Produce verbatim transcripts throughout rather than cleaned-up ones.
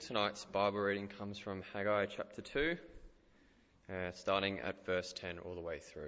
Tonight's Bible reading comes from Haggai chapter two, uh, starting at verse ten all the way through.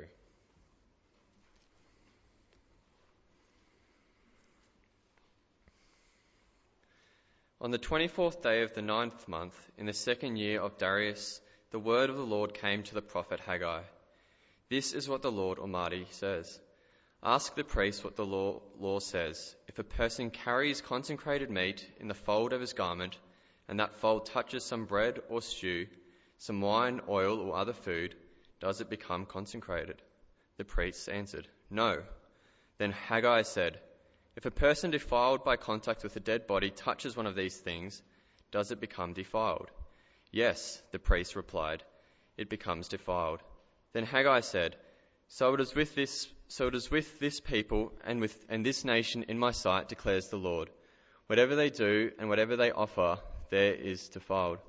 On the twenty-fourth day of the ninth month, in the second year of Darius, the word of the Lord came to the prophet Haggai. This is what the Lord Almighty says. Ask the priest what the law, law says. If a person carries consecrated meat in the fold of his garment, and that fold touches some bread or stew, some wine, oil, or other food, does it become consecrated? The priests answered, No. Then Haggai said, If a person defiled by contact with a dead body touches one of these things, does it become defiled? Yes, the priest replied, it becomes defiled. Then Haggai said, So it is with this, so it is with this people and with and this nation in my sight, declares the Lord. Whatever they do and whatever they offer, there is defiled.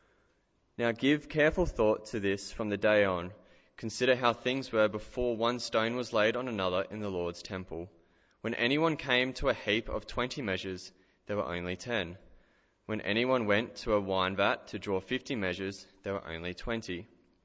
Now give careful thought to this from the day on. Consider how things were before one stone was laid on another in the Lord's temple. When anyone came to a heap of twenty measures, there were only ten. When anyone went to a wine vat to draw fifty measures, there were only twenty.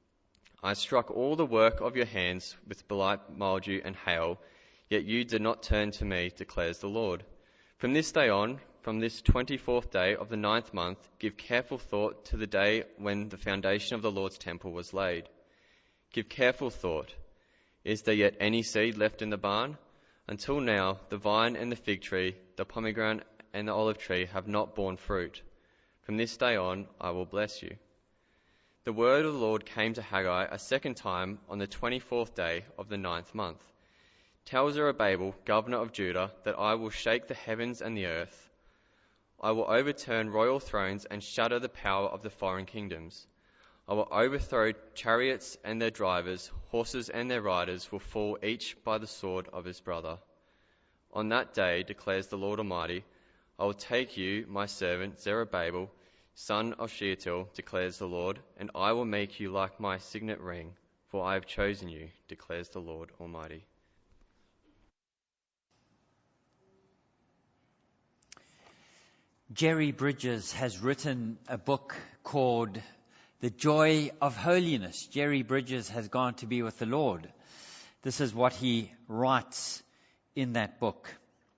I struck all the work of your hands with blight, mildew, and hail, yet you did not turn to me, declares the Lord. From this day on, from this twenty-fourth day of the ninth month, give careful thought to the day when the foundation of the Lord's temple was laid. Give careful thought. Is there yet any seed left in the barn? Until now, the vine and the fig tree, the pomegranate and the olive tree have not borne fruit. From this day on, I will bless you. The word of the Lord came to Haggai a second time on the twenty-fourth day of the ninth month. Tell Zerubbabel, governor of Judah, that I will shake the heavens and the earth. I will overturn royal thrones and shatter the power of the foreign kingdoms. I will overthrow chariots and their drivers, horses and their riders will fall each by the sword of his brother. On that day, declares the Lord Almighty, I will take you, my servant Zerubbabel, son of Shealtiel, declares the Lord, and I will make you like my signet ring, for I have chosen you, declares the Lord Almighty. Jerry Bridges has written a book called The Joy of Holiness. Jerry Bridges has gone to be with the Lord. This is what he writes in that book.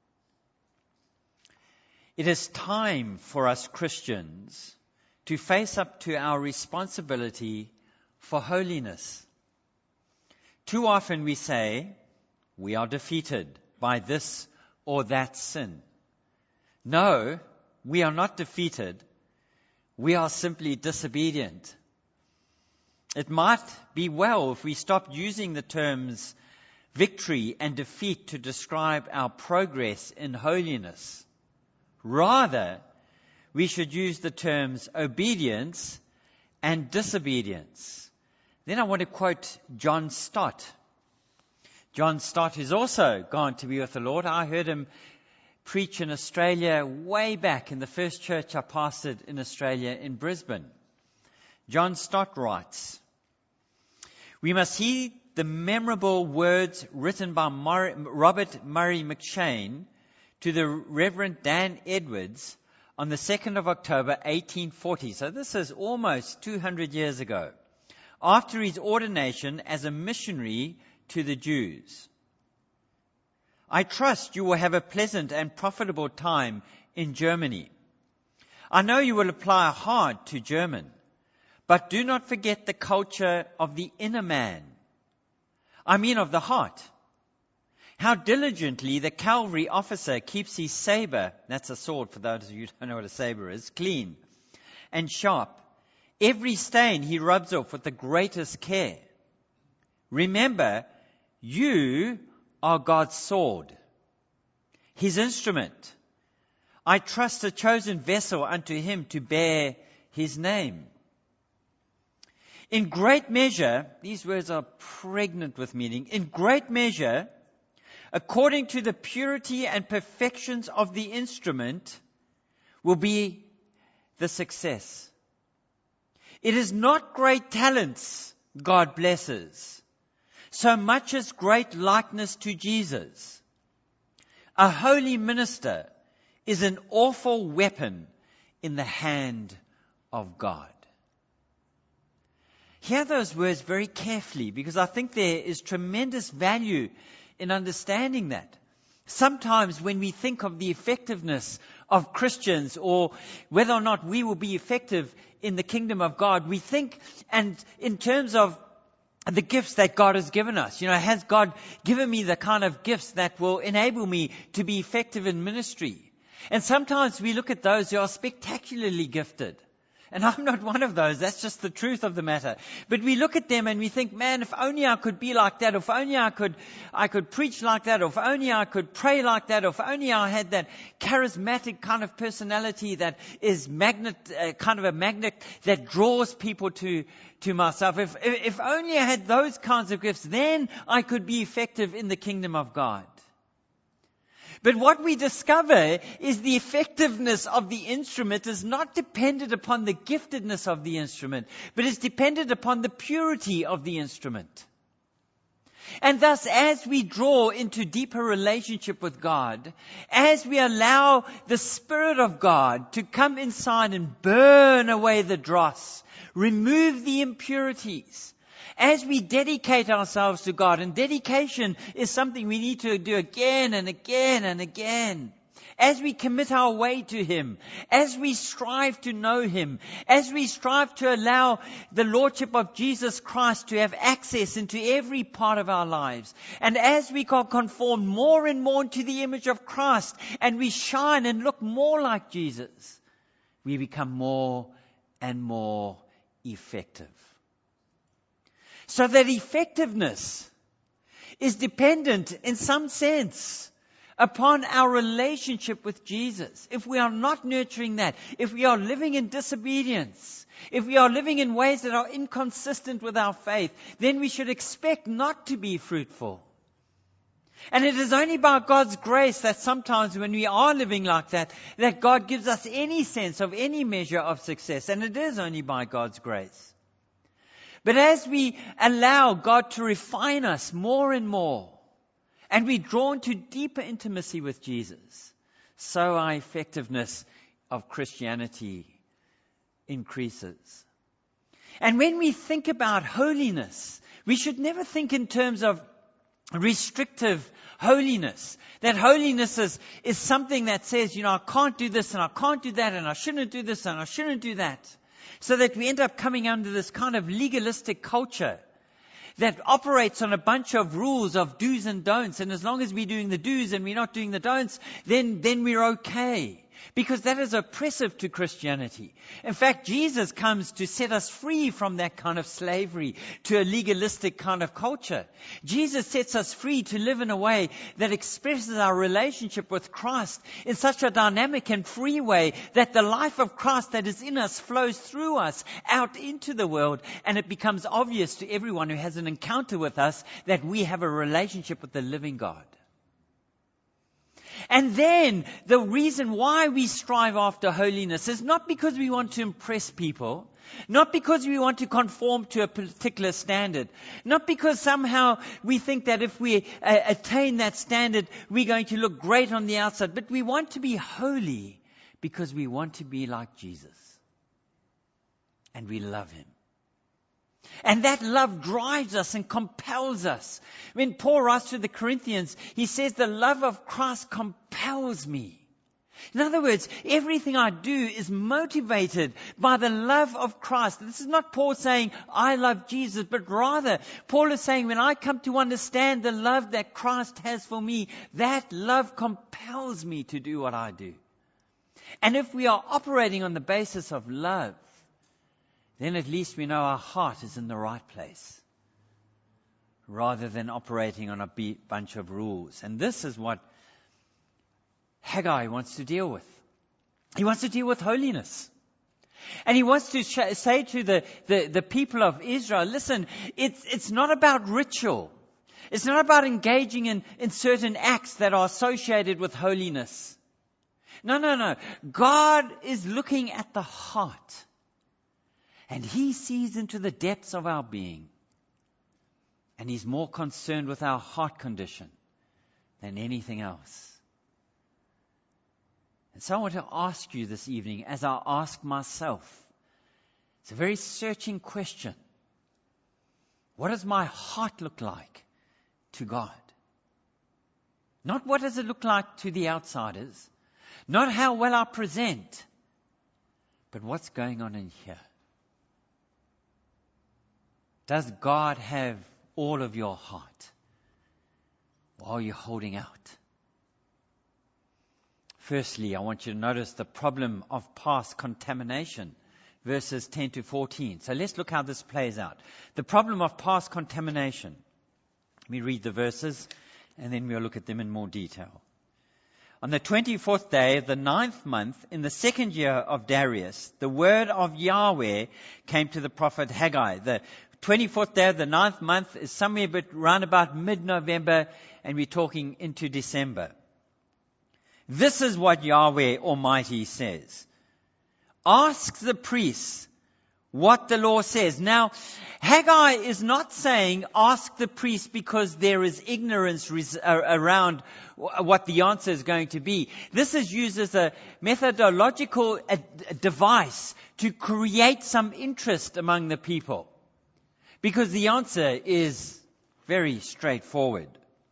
It is time for us Christians to face up to our responsibility for holiness. Too often we say, we are defeated by this or that sin. No, we are not defeated. We are simply disobedient. It might be well if we stopped using the terms victory and defeat to describe our progress in holiness. Rather, we should use the terms obedience and disobedience. Then I want to quote John Stott. John Stott has also gone to be with the Lord. I heard him preach in Australia way back in the first church I pastored in Australia in Brisbane. John Stott writes, We must heed the memorable words written by Murray, Robert Murray McShane to the Reverend Dan Edwards on the second of October eighteen forty. So this is almost two hundred years ago, after his ordination as a missionary to the Jews. I trust you will have a pleasant and profitable time in Germany. I know you will apply hard to German, but do not forget the culture of the inner man. I mean of the heart. How diligently the cavalry officer keeps his saber, that's a sword for those of you who don't know what a saber is, clean and sharp. Every stain he rubs off with the greatest care. Remember, you are God's sword, his instrument. I trust a chosen vessel unto him to bear his name. In great measure, these words are pregnant with meaning, in great measure, according to the purity and perfections of the instrument, will be the success. It is not great talents God blesses, so much as great likeness to Jesus. A holy minister is an awful weapon in the hand of God. Hear those words very carefully, because I think there is tremendous value in understanding that. Sometimes when we think of the effectiveness of Christians, or whether or not we will be effective in the kingdom of God, we think, and in terms of the gifts that God has given us. You know, has God given me the kind of gifts that will enable me to be effective in ministry? And sometimes we look at those who are spectacularly gifted. And I'm not one of those. That's just the truth of the matter. But we look at them and we think, man, if only I could be like that, if only I could, I could preach like that, or if only I could pray like that, or if only I had that charismatic kind of personality that is magnet, uh, kind of a magnet that draws people to, to myself. If, if only I had those kinds of gifts, then I could be effective in the kingdom of God. But what we discover is the effectiveness of the instrument is not dependent upon the giftedness of the instrument, but is dependent upon the purity of the instrument. And thus, as we draw into deeper relationship with God, as we allow the Spirit of God to come inside and burn away the dross, remove the impurities, as we dedicate ourselves to God, and dedication is something we need to do again and again and again. As we commit our way to Him, as we strive to know Him, as we strive to allow the Lordship of Jesus Christ to have access into every part of our lives, and as we conform more and more to the image of Christ, and we shine and look more like Jesus, we become more and more effective. So that effectiveness is dependent in some sense upon our relationship with Jesus. If we are not nurturing that, if we are living in disobedience, if we are living in ways that are inconsistent with our faith, then we should expect not to be fruitful. And it is only by God's grace that sometimes when we are living like that, that God gives us any sense of any measure of success. And it is only by God's grace. But as we allow God to refine us more and more, and we're drawn to deeper intimacy with Jesus, so our effectiveness of Christianity increases. And when we think about holiness, we should never think in terms of restrictive holiness. That holiness is, is something that says, you know, I can't do this and I can't do that and I shouldn't do this and I shouldn't do that. So that we end up coming under this kind of legalistic culture that operates on a bunch of rules of do's and don'ts. And as long as we're doing the do's and we're not doing the don'ts, then, then we're okay. Because that is oppressive to Christianity. In fact, Jesus comes to set us free from that kind of slavery to a legalistic kind of culture. Jesus sets us free to live in a way that expresses our relationship with Christ in such a dynamic and free way that the life of Christ that is in us flows through us out into the world, and it becomes obvious to everyone who has an encounter with us that we have a relationship with the living God. And then the reason why we strive after holiness is not because we want to impress people, not because we want to conform to a particular standard, not because somehow we think that if we uh, attain that standard, we're going to look great on the outside, but we want to be holy because we want to be like Jesus. And we love Him. And that love drives us and compels us. When Paul writes to the Corinthians, he says, the love of Christ compels me. In other words, everything I do is motivated by the love of Christ. This is not Paul saying, I love Jesus, but rather, Paul is saying, when I come to understand the love that Christ has for me, that love compels me to do what I do. And if we are operating on the basis of love, then at least we know our heart is in the right place, rather than operating on a bunch of rules. And this is what Haggai wants to deal with. He wants to deal with holiness. And he wants to sh- say to the, the, the people of Israel, listen, it's, it's not about ritual. It's not about engaging in, in certain acts that are associated with holiness. No, no, no. God is looking at the heart. And He sees into the depths of our being. And He's more concerned with our heart condition than anything else. And so I want to ask you this evening, as I ask myself, It's a very searching question. What does my heart look like to God? Not what does it look like to the outsiders, not how well I present, but what's going on in here. Does God have all of your heart? Or are you holding out? Firstly, I want you to notice the problem of past contamination. Verses ten to fourteen. So let's look how this plays out. The problem of past contamination. Let me read the verses and then we'll look at them in more detail. On the twenty-fourth day of the ninth month, in the second year of Darius, the word of Yahweh came to the prophet Haggai. The twenty-fourth day of the ninth month is somewhere but around about mid-November, and we're talking into December. This is what Yahweh Almighty says. Ask the priests what the law says. Now, Haggai is not saying ask the priests because there is ignorance res- around what the answer is going to be. This is used as a methodological a, a device to create some interest among the people, because the answer is very straightforward.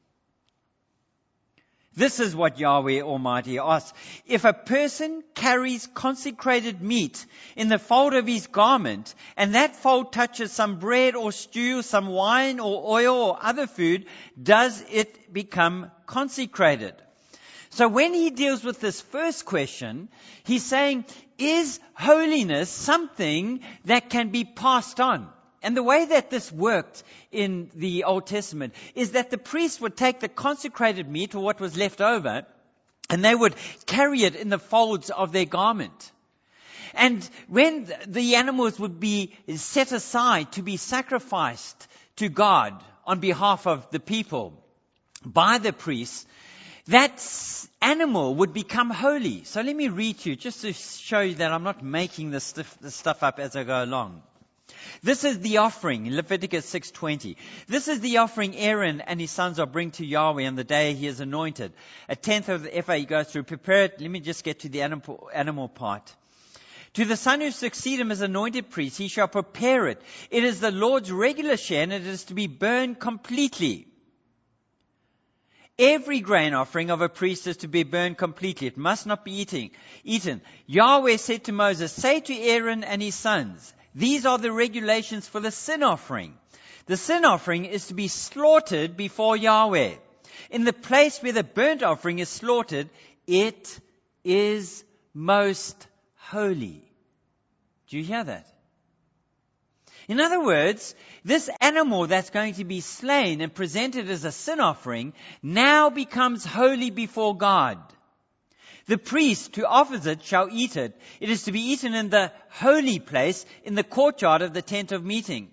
This is what Yahweh Almighty asks. If a person carries consecrated meat in the fold of his garment, and that fold touches some bread or stew, some wine or oil or other food, does it become consecrated? So when he deals with this first question, he's saying, is holiness something that can be passed on? And the way that this worked in the Old Testament is that the priest would take the consecrated meat, or what was left over, and they would carry it in the folds of their garment. And when the animals would be set aside to be sacrificed to God on behalf of the people by the priests, that animal would become holy. So let me read to you, just to show you that I'm not making this stuff, this stuff up as I go along. This is the offering in Leviticus six twenty. This is the offering Aaron and his sons will bring to Yahweh on the day he is anointed. A tenth of the ephah he goes through. Prepare it. Let me just get to the animal, animal part. To the son who succeed him as anointed priest, he shall prepare it. It is the Lord's regular share, and it is to be burned completely. Every grain offering of a priest is to be burned completely. It must not be eating, eaten. Yahweh said to Moses, say to Aaron and his sons, these are the regulations for the sin offering. The sin offering is to be slaughtered before Yahweh. In the place where the burnt offering is slaughtered, it is most holy. Do you hear that? In other words, this animal that's going to be slain and presented as a sin offering now becomes holy before God. The priest who offers it shall eat it. It is to be eaten in the holy place, in the courtyard of the tent of meeting.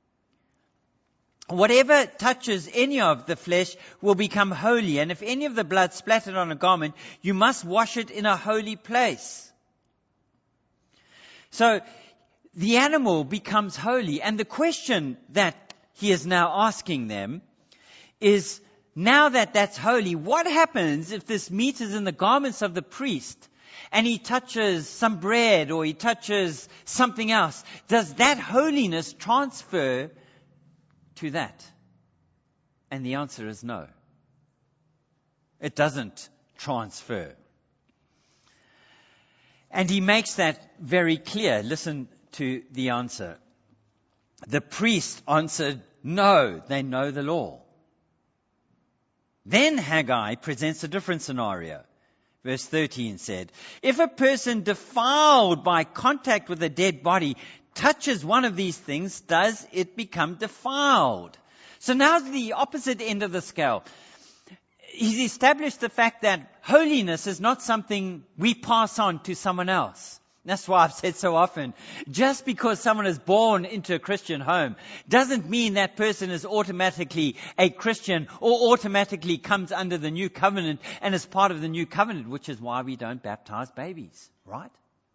Whatever touches any of the flesh will become holy, and if any of the blood splattered on a garment, you must wash it in a holy place. So, the animal becomes holy, and the question that he is now asking them is, now that that's holy, what happens if this meat is in the garments of the priest and he touches some bread or he touches something else? Does that holiness transfer to that? And the answer is no. It doesn't transfer. And he makes that very clear. Listen to the answer. The priest answered, no, they know the law. Then Haggai presents a different scenario. Verse thirteen said, if a person defiled by contact with a dead body touches one of these things, does it become defiled? So now the opposite end of the scale. He's established the fact that holiness is not something we pass on to someone else. That's why I've said so often, just because someone is born into a Christian home doesn't mean that person is automatically a Christian or automatically comes under the new covenant and is part of the new covenant, which is why we don't baptize babies, right?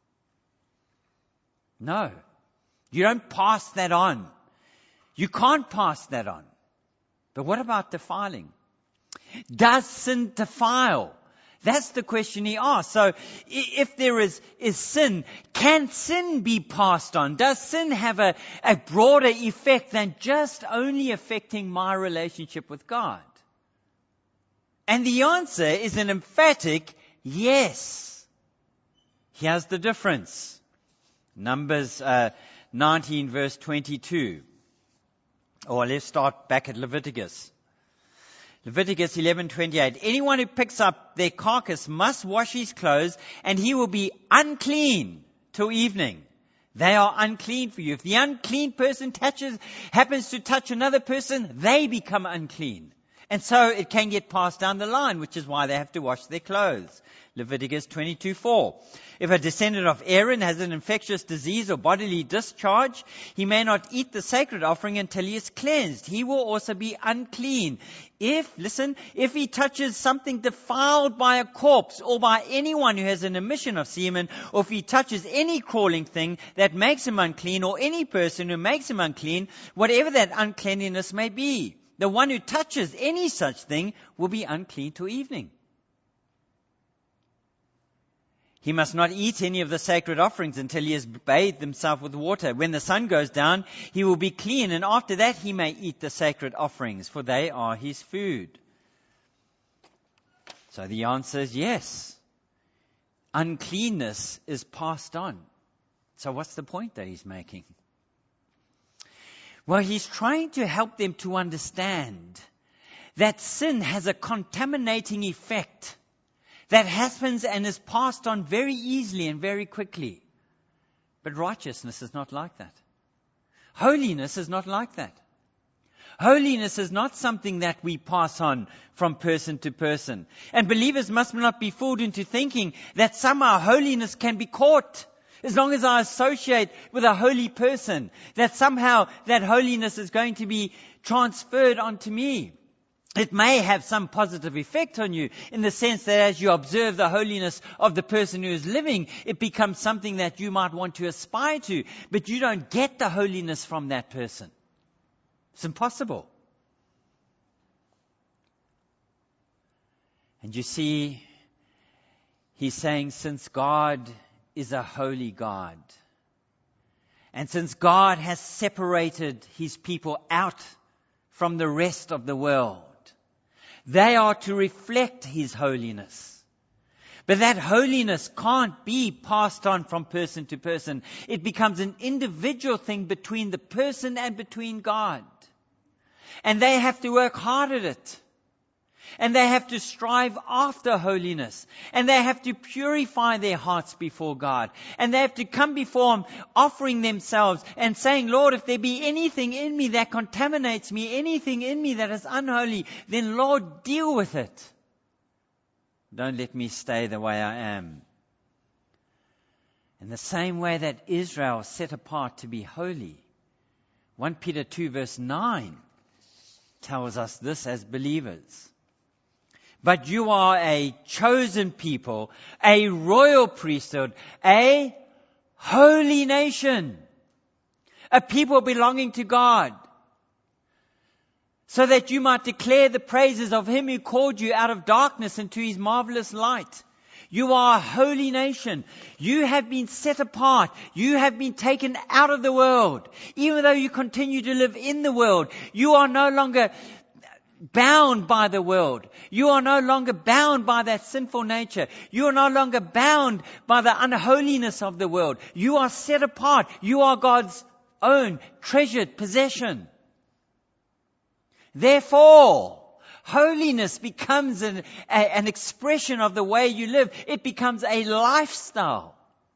No. You don't pass that on. You can't pass that on. But what about defiling? Does sin defile? That's the question he asks. So if there is, is sin, can sin be passed on? Does sin have a, a broader effect than just only affecting my relationship with God? And the answer is an emphatic yes. Here's the difference. Numbers uh, nineteen verse twenty-two. Or let's start back at Leviticus. Leviticus eleven twenty-eight. Anyone who picks up their carcass must wash his clothes, and he will be unclean till evening. They are unclean for you. If the unclean person touches, happens to touch another person, they become unclean. And so it can get passed down the line, which is why they have to wash their clothes. Leviticus twenty-two four. If a descendant of Aaron has an infectious disease or bodily discharge, he may not eat the sacred offering until he is cleansed. He will also be unclean. If, listen, if he touches something defiled by a corpse or by anyone who has an emission of semen, or if he touches any crawling thing that makes him unclean, or any person who makes him unclean, whatever that uncleanliness may be, the one who touches any such thing will be unclean till evening. He must not eat any of the sacred offerings until he has bathed himself with water. When the sun goes down, he will be clean, and after that he may eat the sacred offerings, for they are his food. So the answer is yes. Uncleanness is passed on. So what's the point that he's making? Well, he's trying to help them to understand that sin has a contaminating effect that happens and is passed on very easily and very quickly. But righteousness is not like that. Holiness is not like that. Holiness is not something that we pass on from person to person. And believers must not be fooled into thinking that somehow holiness can be caught. As long as I associate with a holy person, that somehow that holiness is going to be transferred onto me. It may have some positive effect on you in the sense that as you observe the holiness of the person who is living, it becomes something that you might want to aspire to, but you don't get the holiness from that person. It's impossible. And you see, he's saying since God is a holy God, and since God has separated his people out from the rest of the world, they are to reflect his holiness. But that holiness can't be passed on from person to person. It becomes an individual thing between the person and between God. And they have to work hard at it. And they have to strive after holiness. And they have to purify their hearts before God. And they have to come before him offering themselves and saying, Lord, if there be anything in me that contaminates me, anything in me that is unholy, then Lord, deal with it. Don't let me stay the way I am. In the same way that Israel is set apart to be holy, First Peter two verse nine tells us this as believers. But you are a chosen people, a royal priesthood, a holy nation, a people belonging to God, so that you might declare the praises of him who called you out of darkness into his marvelous light. You are a holy nation. You have been set apart. You have been taken out of the world. Even though you continue to live in the world, you are no longer bound by the world. You are no longer bound by that sinful nature. You are no longer bound by the unholiness of the world. You are set apart. You are God's own treasured possession. Therefore, holiness becomes an, a, an expression of the way you live. It becomes a lifestyle.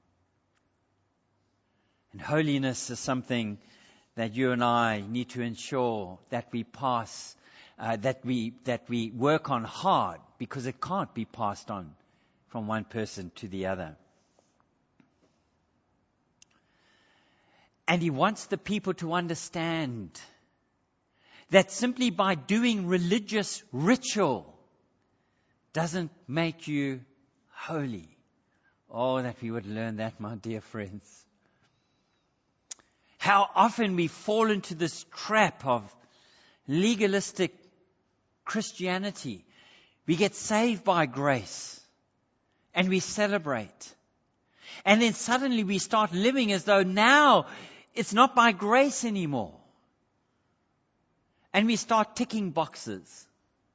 And holiness is something that you and I need to ensure that we pass Uh, that we that we work on hard, because it can't be passed on from one person to the other. And he wants the people to understand that simply by doing religious ritual doesn't make you holy. Oh, that we would learn that, my dear friends. How often we fall into this trap of legalistic Christianity. We get saved by grace. and we celebrate. And then suddenly we start living as though now it's not by grace anymore. And we start ticking boxes.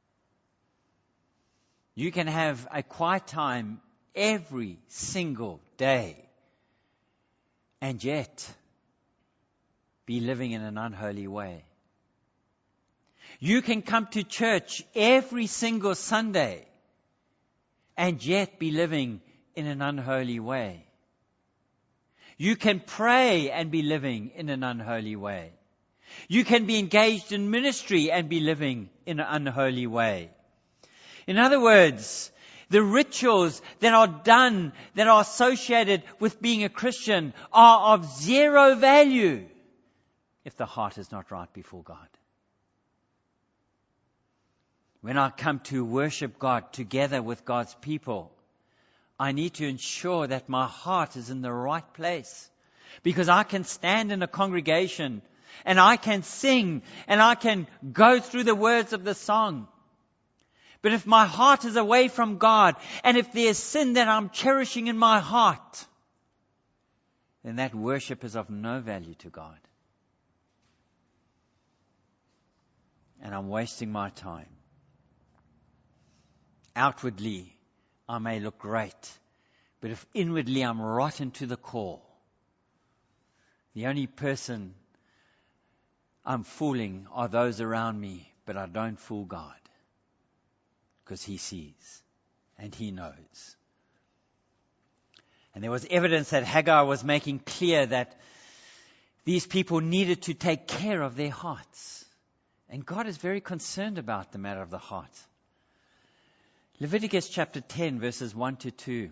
You can have a quiet time every single day and yet be living in an unholy way. You can come to church every single Sunday and yet be living in an unholy way. You can pray and be living in an unholy way. You can be engaged in ministry and be living in an unholy way. In other words, the rituals that are done, that are associated with being a Christian, are of zero value if the heart is not right before God. When I come to worship God together with God's people, I need to ensure that my heart is in the right place. Because I can stand in a congregation and I can sing and I can go through the words of the song. But if my heart is away from God, and if there's sin that I'm cherishing in my heart, then that worship is of no value to God. And I'm wasting my time. Outwardly, I may look great, but if inwardly I'm rotten to the core, the only person I'm fooling are those around me, but I don't fool God. Because He sees and He knows. And there was evidence that Haggai was making clear that these people needed to take care of their hearts. And God is very concerned about the matter of the heart. Leviticus chapter ten, verses one to two.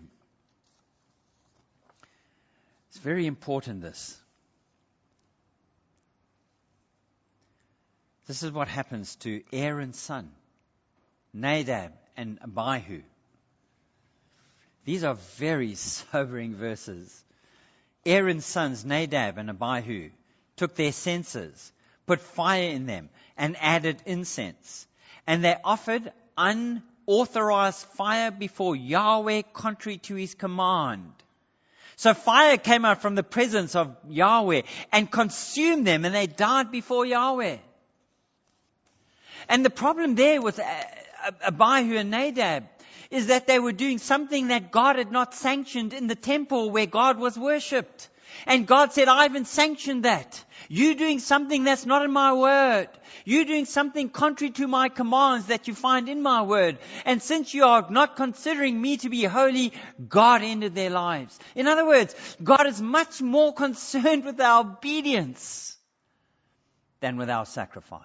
It's very important, this. This is what happens to Aaron's son, Nadab and Abihu. These are very sobering verses. Aaron's sons, Nadab and Abihu, took their censers, put fire in them, and added incense. And they offered unauthorized fire before Yahweh contrary to His command. So fire came out from the presence of Yahweh and consumed them, and they died before Yahweh. And the problem there with Abihu and Nadab is that they were doing something that God had not sanctioned in the temple where God was worshipped. And God said, I haven't sanctioned that. You're doing something that's not in my word. You're doing something contrary to my commands that you find in my word. And since you are not considering me to be holy, God ended their lives. In other words, God is much more concerned with our obedience than with our sacrifice.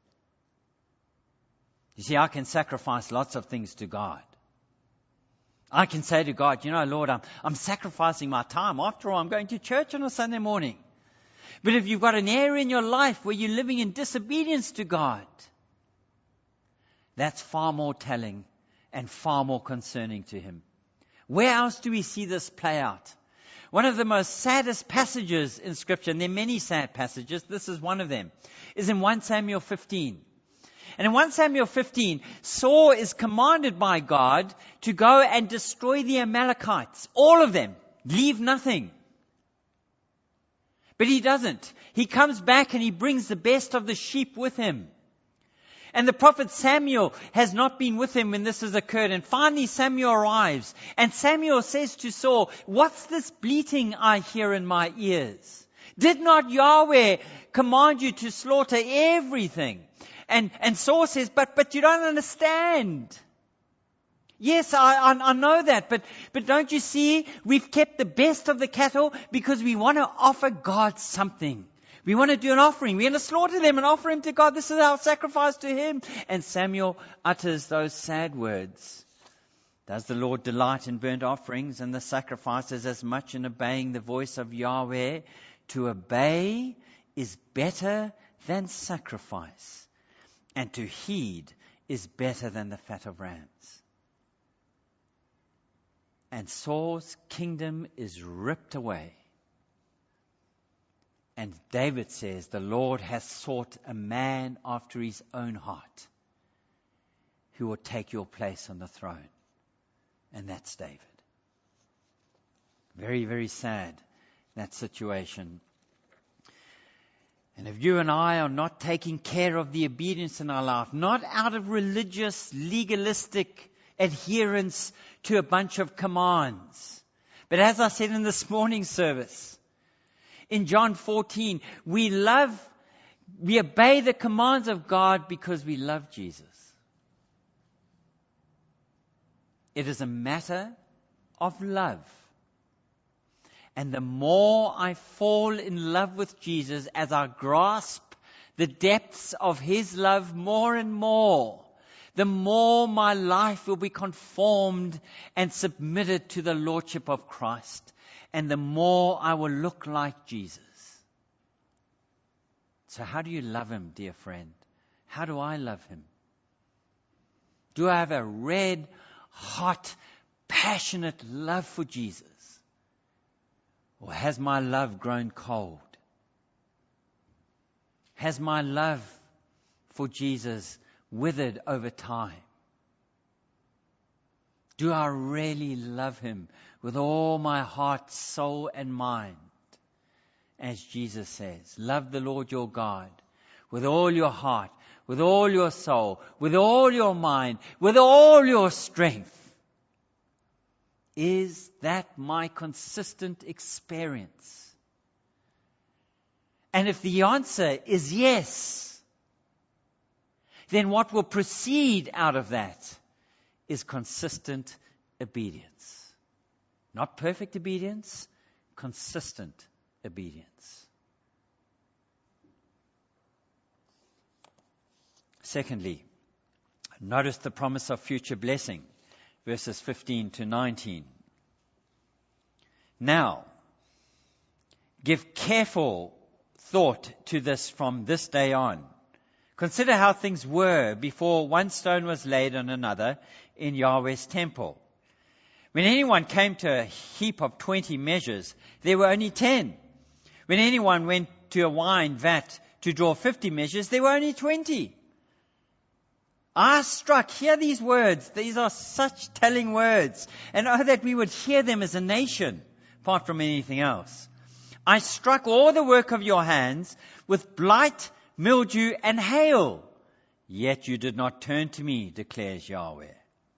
You see, I can sacrifice lots of things to God. I can say to God, you know, Lord, I'm, I'm sacrificing my time. After all, I'm going to church on a Sunday morning. But if you've got an area in your life where you're living in disobedience to God, that's far more telling and far more concerning to Him. Where else do we see this play out? One of the most saddest passages in Scripture, and there are many sad passages, this is one of them, is in First Samuel fifteen. And in First Samuel fifteen, Saul is commanded by God to go and destroy the Amalekites. All of them. Leave nothing. But he doesn't. He comes back and he brings the best of the sheep with him. And the prophet Samuel has not been with him when this has occurred. And finally Samuel arrives. And Samuel says to Saul, what's this bleating I hear in my ears? Did not Yahweh command you to slaughter everything? And, and Saul says, but, but you don't understand. Yes, I, I, I know that, but, but don't you see, we've kept the best of the cattle because we want to offer God something. We want to do an offering. We want to slaughter them and offer Him to God. This is our sacrifice to Him. And Samuel utters those sad words. Does the Lord delight in burnt offerings and the sacrifices as much in obeying the voice of Yahweh? To obey is better than sacrifice. And to heed is better than the fat of rams. And Saul's kingdom is ripped away. And David says, the Lord has sought a man after His own heart who will take your place on the throne. And that's David. Very, very sad, that situation. And if you and I are not taking care of the obedience in our life, not out of religious, legalistic adherence to a bunch of commands, but as I said in this morning's service, in John fourteen, we love, we obey the commands of God because we love Jesus. It is a matter of love. And the more I fall in love with Jesus, as I grasp the depths of His love more and more, the more my life will be conformed and submitted to the Lordship of Christ. And the more I will look like Jesus. So how do you love Him, dear friend? How do I love Him? Do I have a red, hot, passionate love for Jesus? Or has my love grown cold? Has my love for Jesus withered over time? Do I really love Him with all my heart, soul, and mind? As Jesus says, love the Lord your God with all your heart, with all your soul, with all your mind, with all your strength. Is that my consistent experience? And if the answer is yes, then what will proceed out of that is consistent obedience. Not perfect obedience, consistent obedience. Secondly, notice the promise of future blessing. Verses fifteen to nineteen. Now, give careful thought to this from this day on. Consider how things were before one stone was laid on another in Yahweh's temple. When anyone came to a heap of twenty measures, there were only ten. When anyone went to a wine vat to draw fifty measures, there were only twenty. I struck, hear these words, these are such telling words, and oh that we would hear them as a nation, apart from anything else. I struck all the work of your hands with blight, mildew, and hail, yet you did not turn to me, declares Yahweh.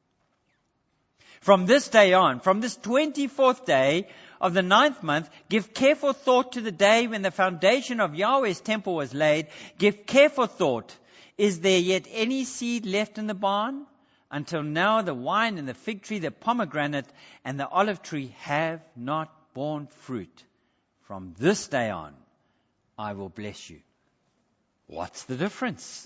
From this day on, from this twenty-fourth day of the ninth month, give careful thought to the day when the foundation of Yahweh's temple was laid. Give careful thought. Is there yet any seed left in the barn? Until now the wine and the fig tree, the pomegranate and the olive tree have not borne fruit. From this day on, I will bless you. What's the difference?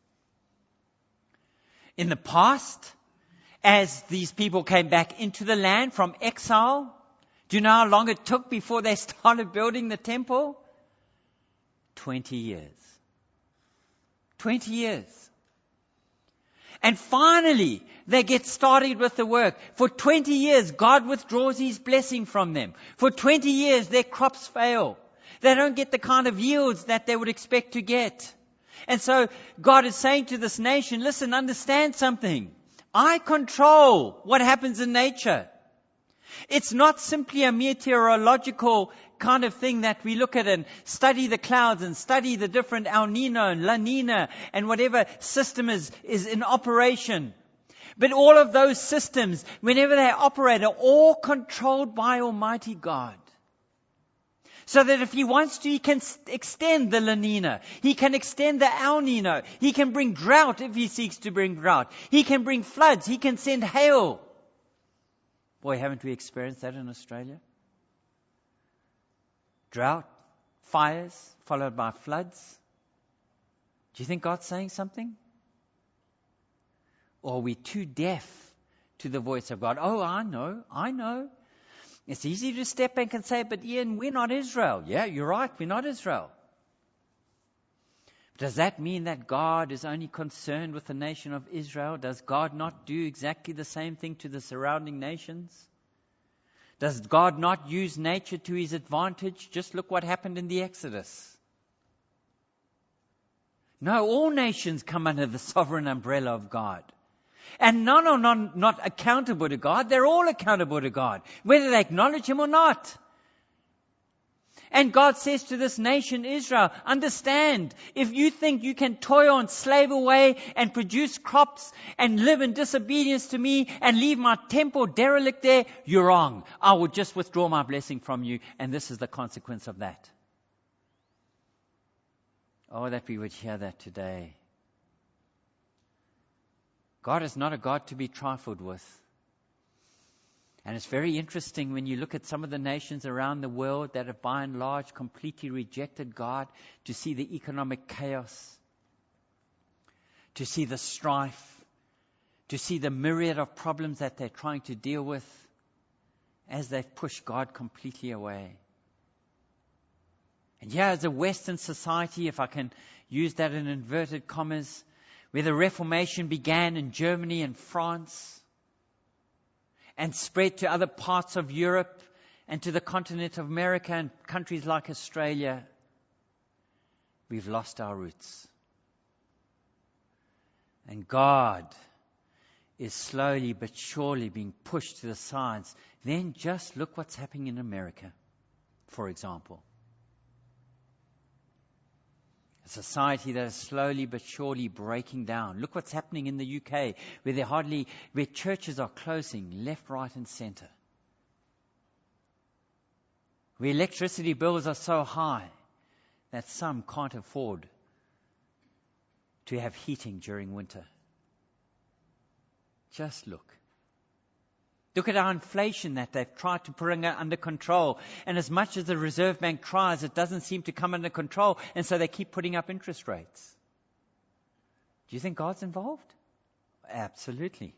In the past, as these people came back into the land from exile, do you know how long it took before they started building the temple? Twenty years. Twenty years. And finally, they get started with the work. For twenty years, God withdraws His blessing from them. For twenty years, their crops fail. They don't get the kind of yields that they would expect to get. And so God is saying to this nation, listen, understand something. I control what happens in nature. It's not simply a meteorological kind of thing that we look at and study the clouds and study the different El Nino and La Nina and whatever system is, is in operation. But all of those systems, whenever they operate, are all controlled by Almighty God. So that if He wants to, He can extend the La Nina. He can extend the El Nino. He can bring drought if He seeks to bring drought. He can bring floods. He can send hail. Boy, haven't we experienced that in Australia? Drought, fires, followed by floods. Do you think God's saying something? Or are we too deaf to the voice of God? Oh, I know, I know. It's easy to step back and say, but Ian, we're not Israel. Yeah, you're right, we're not Israel. Does that mean that God is only concerned with the nation of Israel? Does God not do exactly the same thing to the surrounding nations? Does God not use nature to His advantage? Just look what happened in the Exodus. No, all nations come under the sovereign umbrella of God. And none are non, not accountable to God. They're all accountable to God, whether they acknowledge Him or not. And God says to this nation, Israel, understand, if you think you can toil and slave away and produce crops and live in disobedience to me and leave my temple derelict there, you're wrong. I will just withdraw my blessing from you, and this is the consequence of that. Oh, that we would hear that today. God is not a God to be trifled with. And it's very interesting when you look at some of the nations around the world that have by and large completely rejected God, to see the economic chaos, to see the strife, to see the myriad of problems that they're trying to deal with as they've pushed God completely away. And yeah, as a Western society, if I can use that in inverted commas, where the Reformation began in Germany and France and spread to other parts of Europe and to the continent of America and countries like Australia, we've lost our roots. And God is slowly but surely being pushed to the sides. Then just look what's happening in America, for example. A society that is slowly but surely breaking down. Look what's happening in the U K, where they hardly, where churches are closing left, right, and centre. Where electricity bills are so high that some can't afford to have heating during winter. Just look. Look at our inflation that they've tried to bring under control. And as much as the Reserve Bank tries, it doesn't seem to come under control. And so they keep putting up interest rates. Do you think God's involved? Absolutely.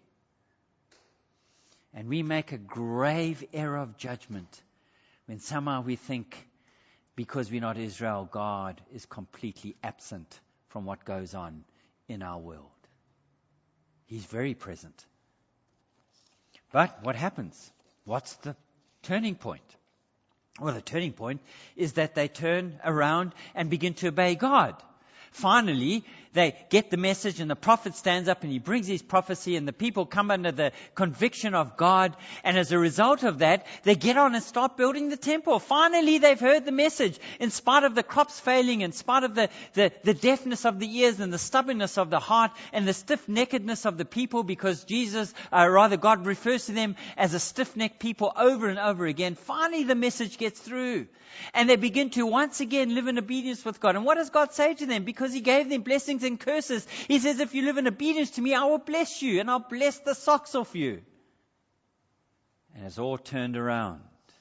And we make a grave error of judgment when somehow we think, because we're not Israel, God is completely absent from what goes on in our world. He's very present. But what happens? What's the turning point? Well, the turning point is that they turn around and begin to obey God. Finally, they get the message, and the prophet stands up and he brings his prophecy, and the people come under the conviction of God. And as a result of that, they get on and start building the temple. Finally, they've heard the message. In spite of the crops failing, in spite of the, the, the deafness of the ears and the stubbornness of the heart and the stiff-neckedness of the people, because Jesus, uh, rather God refers to them as a stiff-necked people over and over again. Finally, the message gets through. And they begin to once again live in obedience with God. And what does God say to them? Because He gave them blessings and curses. He says, if you live in obedience to me, I will bless you, and I'll bless the socks off you. And it's all turned around.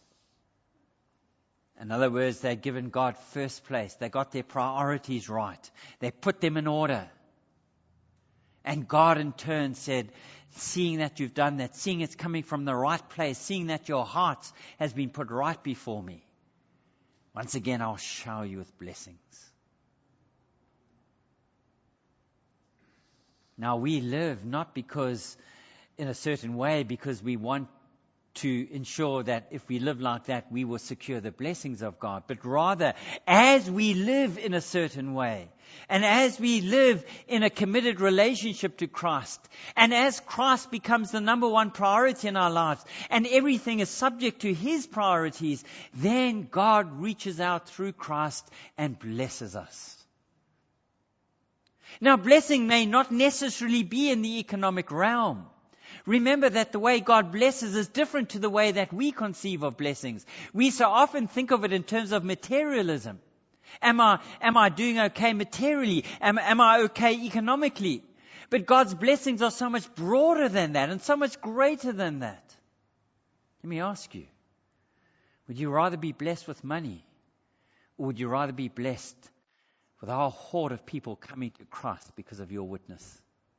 In other words, they've given God first place. They got their priorities right. They put them in order. And God in turn said, seeing that you've done that, seeing it's coming from the right place, seeing that your heart has been put right before me, once again, I'll shower you with blessings. Now, we live not because, in a certain way, because we want to ensure that if we live like that, we will secure the blessings of God. But rather, as we live in a certain way, and as we live in a committed relationship to Christ, and as Christ becomes the number one priority in our lives, and everything is subject to His priorities, then God reaches out through Christ and blesses us. Now, blessing may not necessarily be in the economic realm. Remember that the way God blesses is different to the way that we conceive of blessings. We so often think of it in terms of materialism. Am I, am I doing okay materially? Am, am I okay economically? But God's blessings are so much broader than that and so much greater than that. Let me ask you, would you rather be blessed with money, or would you rather be blessed with a whole horde of people coming to Christ because of your witness?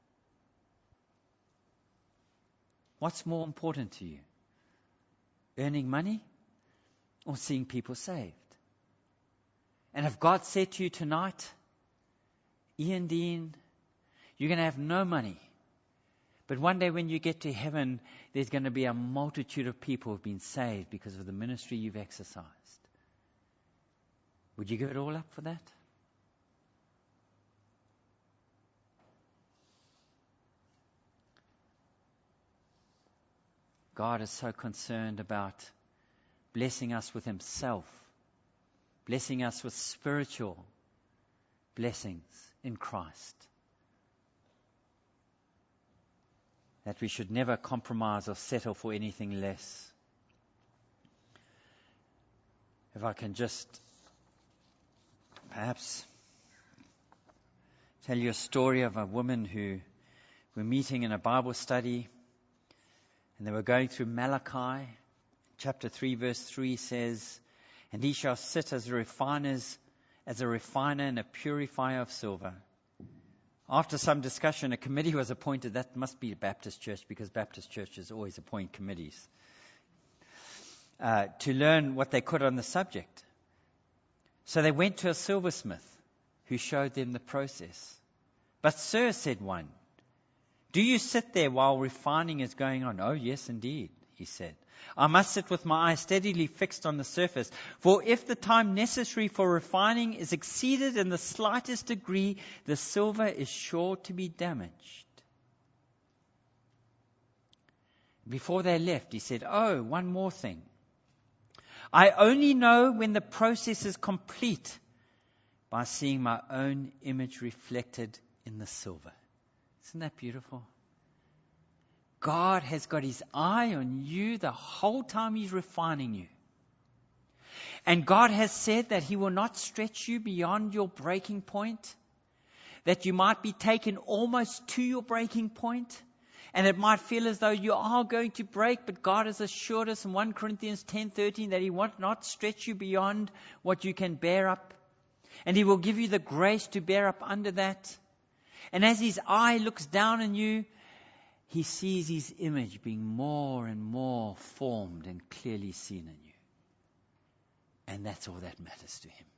What's more important to you? Earning money or seeing people saved? And if God said to you tonight, Ian Dean, you're going to have no money, but one day when you get to heaven, there's going to be a multitude of people who have been saved because of the ministry you've exercised. Would you give it all up for that? God is so concerned about blessing us with himself, blessing us with spiritual blessings in Christ, that we should never compromise or settle for anything less. If I can just perhaps tell you a story of a woman who were meeting in a Bible study, and they were going through Malachi. Chapter three, verse three says, "And he shall sit as a refiner's, as a refiner and a purifier of silver." After some discussion, a committee was appointed. That must be a Baptist church, because Baptist churches always appoint committees, uh, to learn what they could on the subject. So they went to a silversmith who showed them the process. "But sir," said one, "do you sit there while refining is going on?" "Oh, yes, indeed," he said. "I must sit with my eyes steadily fixed on the surface. For if the time necessary for refining is exceeded in the slightest degree, the silver is sure to be damaged." Before they left, he said, "Oh, one more thing. I only know when the process is complete by seeing my own image reflected in the silver." Isn't that beautiful? God has got his eye on you the whole time he's refining you. And God has said that he will not stretch you beyond your breaking point, that you might be taken almost to your breaking point, and it might feel as though you are going to break, but God has assured us in First Corinthians ten thirteen that he will not stretch you beyond what you can bear up, and he will give you the grace to bear up under that. And as his eye looks down on you, he sees his image being more and more formed and clearly seen in you. And that's all that matters to him.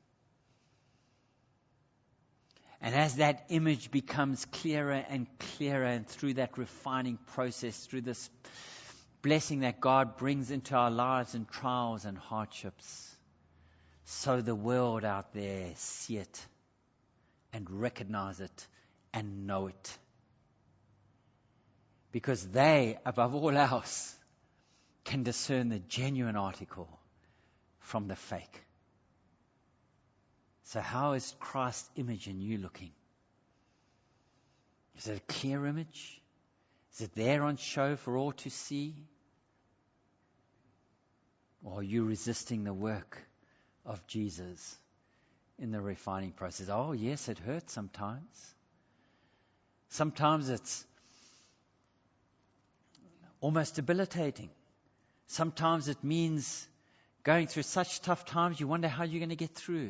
And as that image becomes clearer and clearer, and through that refining process, through this blessing that God brings into our lives in trials and hardships, so the world out there see it and recognize it and know it. Because they, above all else, can discern the genuine article from the fake. So how is Christ's image in you looking? Is it a clear image? Is it there on show for all to see? Or are you resisting the work of Jesus in the refining process? Oh, yes, it hurts sometimes. Sometimes it's almost debilitating. Sometimes it means going through such tough times, you wonder how you're going to get through.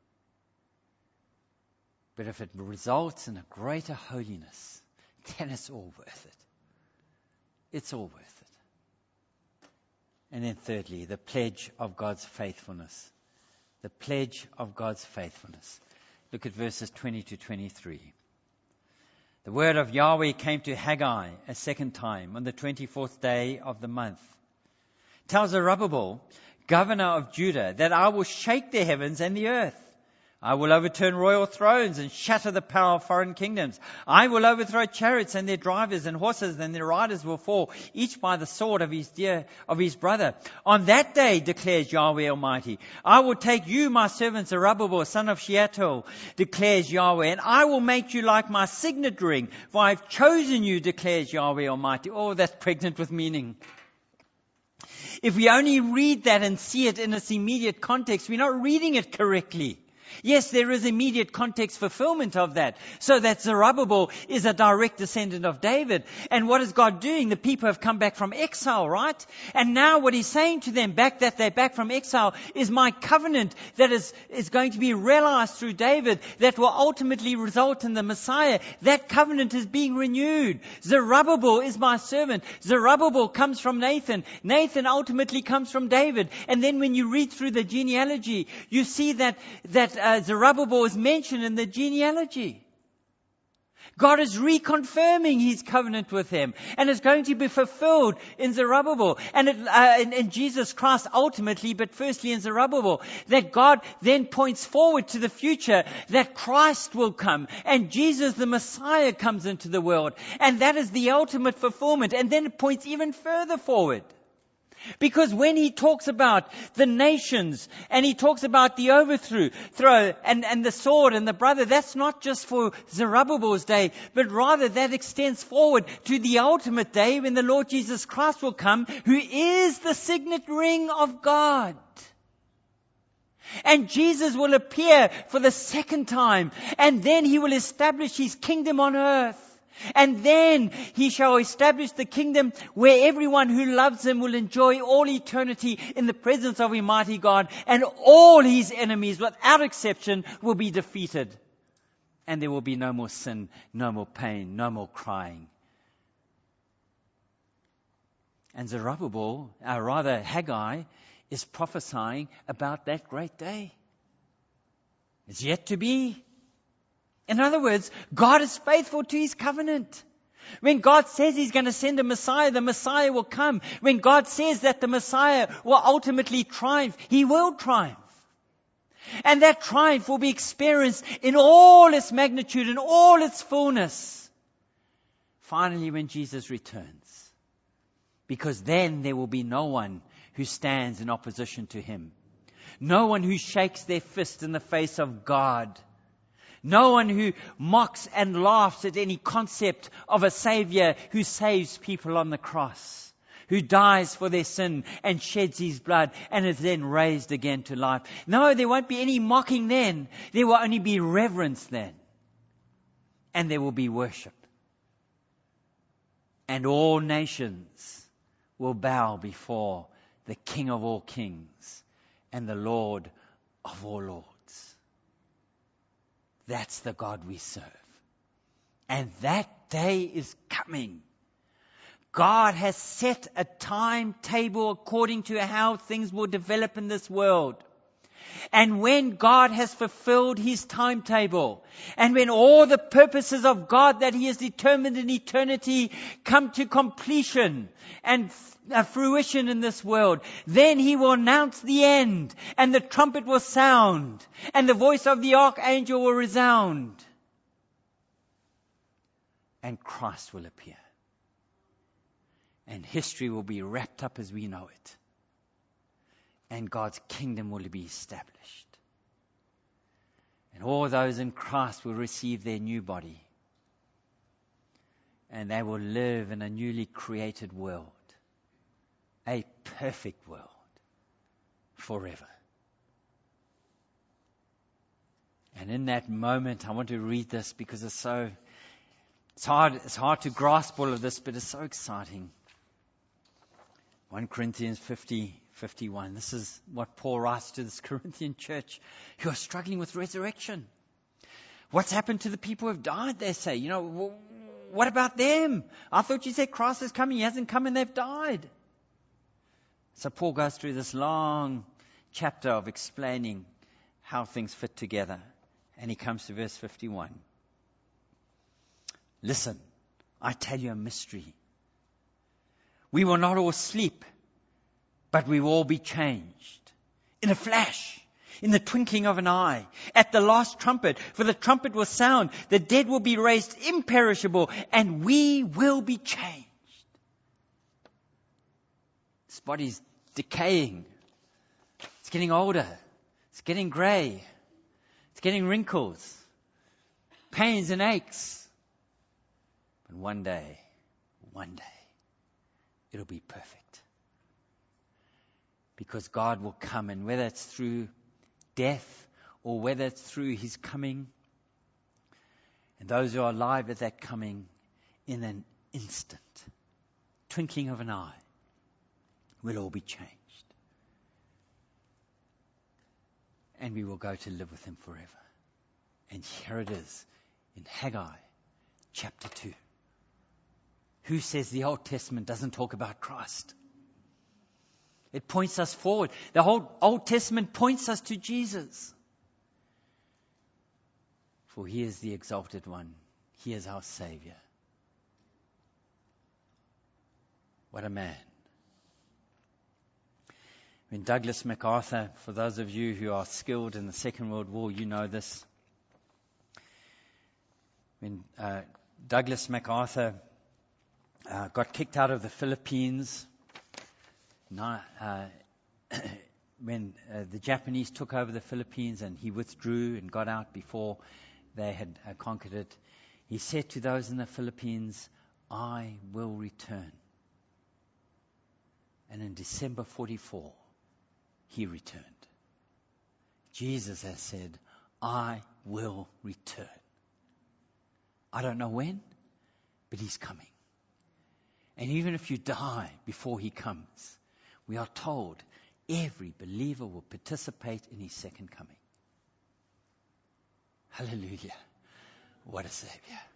But if it results in a greater holiness, then it's all worth it. It's all worth it. And then thirdly, the pledge of God's faithfulness. The pledge of God's faithfulness. Look at verses twenty to twenty-three. The word of Yahweh came to Haggai a second time on the twenty-fourth day of the month. "Tell Zerubbabel, governor of Judah, that I will shake the heavens and the earth. I will overturn royal thrones and shatter the power of foreign kingdoms. I will overthrow chariots and their drivers, and horses and their riders will fall, each by the sword of his dear, of his brother. On that day, declares Yahweh Almighty, I will take you, my servant Zerubbabel, son of Shealtiel, declares Yahweh, and I will make you like my signet ring, for I have chosen you, declares Yahweh Almighty." Oh, that's pregnant with meaning. If we only read that and see it in its immediate context, we're not reading it correctly. Yes, there is immediate context fulfillment of that. So that Zerubbabel is a direct descendant of David. And what is God doing? The people have come back from exile, right? And now what he's saying to them, back that they're back from exile, is my covenant that is, is going to be realized through David, that will ultimately result in the Messiah. That covenant is being renewed. Zerubbabel is my servant. Zerubbabel comes from Nathan. Nathan ultimately comes from David. And then when you read through the genealogy, you see that, that Uh, Zerubbabel is mentioned in the genealogy. God is reconfirming his covenant with him, and it's going to be fulfilled in Zerubbabel and it, uh, in, in Jesus Christ ultimately, but firstly in Zerubbabel. That God then points forward to the future, that Christ will come and Jesus the Messiah comes into the world, and that is the ultimate fulfillment. And then it points even further forward. Because when he talks about the nations and he talks about the overthrow throw and, and the sword and the brother, that's not just for Zerubbabel's day, but rather that extends forward to the ultimate day when the Lord Jesus Christ will come, who is the signet ring of God. And Jesus will appear for the second time, and then he will establish his kingdom on earth. And then he shall establish the kingdom where everyone who loves him will enjoy all eternity in the presence of Almighty God, and all his enemies, without exception, will be defeated. And there will be no more sin, no more pain, no more crying. And Zerubbabel, or rather Haggai, is prophesying about that great day. It's yet to be. In other words, God is faithful to his covenant. When God says he's going to send a Messiah, the Messiah will come. When God says that the Messiah will ultimately triumph, he will triumph. And that triumph will be experienced in all its magnitude and all its fullness. Finally, when Jesus returns. Because then there will be no one who stands in opposition to him. No one who shakes their fist in the face of God. No one who mocks and laughs at any concept of a Savior who saves people on the cross, who dies for their sin and sheds his blood and is then raised again to life. No, there won't be any mocking then. There will only be reverence then. And there will be worship. And all nations will bow before the King of all kings and the Lord of all lords. That's the God we serve. And that day is coming. God has set a timetable according to how things will develop in this world. And when God has fulfilled his timetable, and when all the purposes of God that he has determined in eternity come to completion and uh, fruition in this world, then he will announce the end, and the trumpet will sound, and the voice of the archangel will resound, and Christ will appear. And history will be wrapped up as we know it. And God's kingdom will be established. And all those in Christ will receive their new body. And they will live in a newly created world. A perfect world. Forever. And in that moment, I want to read this because it's so, it's hard, it's hard to grasp all of this, but it's so exciting. First Corinthians fifty, fifty-one. This is what Paul writes to this Corinthian church who are struggling with resurrection. What's happened to the people who have died, they say. You know, what about them? I thought you said Christ is coming. He hasn't come and they've died. So Paul goes through this long chapter of explaining how things fit together. And he comes to verse fifty-one. Listen, I tell you a mystery. We will not all sleep, but we will all be changed. In a flash, in the twinkling of an eye, at the last trumpet, for the trumpet will sound, the dead will be raised imperishable, and we will be changed. This body's decaying. It's getting older. It's getting grey. It's getting wrinkles, pains and aches. But one day, one day, it'll be perfect. Because God will come, and whether it's through death or whether it's through his coming, and those who are alive at that coming, in an instant, twinkling of an eye, will all be changed. And we will go to live with him forever. And here it is in Haggai chapter two. Who says the Old Testament doesn't talk about Christ? It points us forward. The whole Old Testament points us to Jesus. For he is the exalted one. He is our Savior. What a man. When Douglas MacArthur, for those of you who are skilled in the Second World War, you know this. When uh, Douglas MacArthur Uh, got kicked out of the Philippines Now, uh, when uh, the Japanese took over the Philippines and he withdrew and got out before they had uh, conquered it, he said to those in the Philippines, I will return. And in December forty-four, he returned. Jesus has said, I will return. I don't know when, but he's coming. And even if you die before he comes, we are told every believer will participate in his second coming. Hallelujah. What a Savior.